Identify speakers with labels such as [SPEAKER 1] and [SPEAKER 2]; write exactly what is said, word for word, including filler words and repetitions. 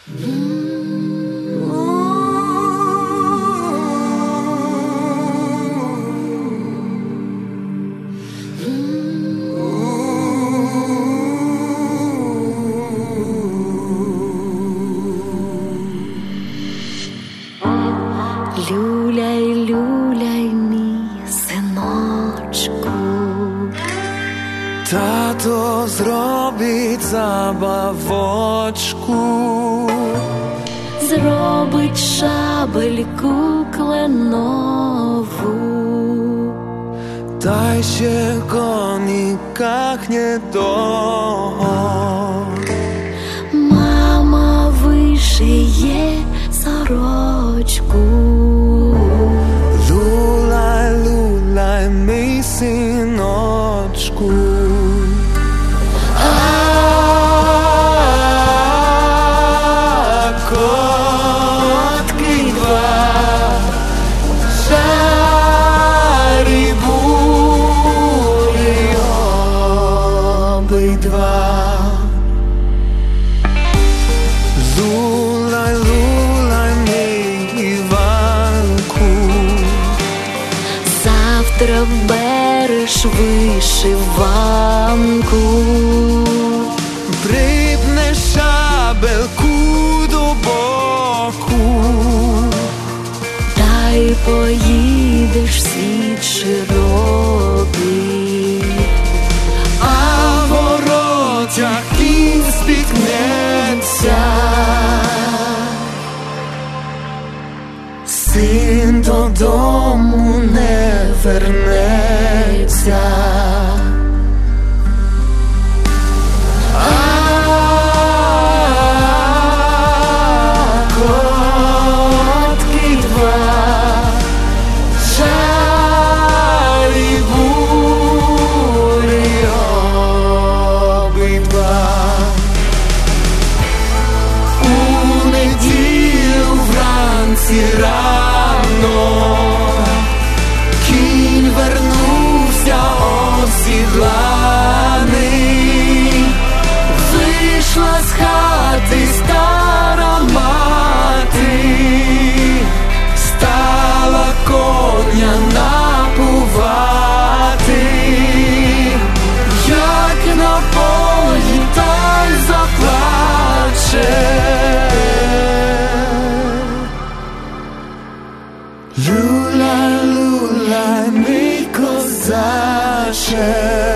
[SPEAKER 1] Люляй, люляй, мій синочку,
[SPEAKER 2] тато зробить забавочку,
[SPEAKER 1] зробить шабельку кленову,
[SPEAKER 2] та й ще коні кахне того.
[SPEAKER 1] Мама вишиє сорочку.
[SPEAKER 2] Лулай, лулай, мій синочку. А котки два, шарі були обидва. Лулай, лулай, мій Іванку,
[SPEAKER 1] завтра береш вишиванку,
[SPEAKER 2] припнеш шабельку до боку,
[SPEAKER 1] та й поїдеш в світ широкий,
[SPEAKER 2] а в воротях кінь спіткнеться. Син додому не вернеться. А котки два, шарі були обидва. У неділю вранці рано кінь вернувся осідланий, вийшла з хати стара мати, стала коня напувати, як напоїть та й заплаче. Люляй, люляй, мій козаче.